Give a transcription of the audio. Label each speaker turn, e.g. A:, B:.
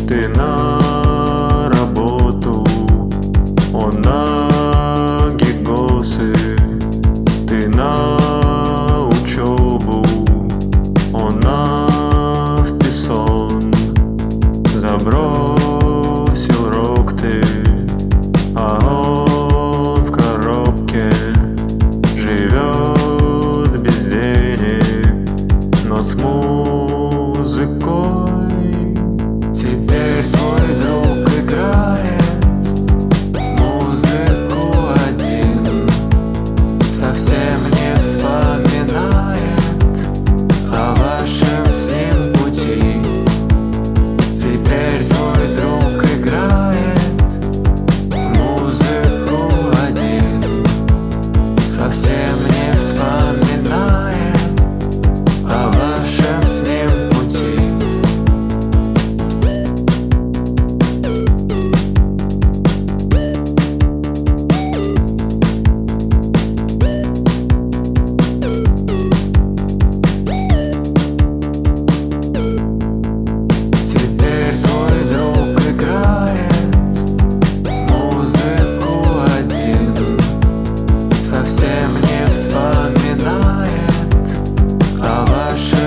A: Ты на работу, он на гигосы. Ты на учебу, он на вписон. Забросил рок ты, а он в коробке живет без денег, но с музыкой. Теперь твой друг играет музыку один, совсем не вспоминает о вашем с ним пути. Теперь твой друг играет музыку один, совсем не вспоминает о вашем с ним пути. Совсем не вспоминает о вашем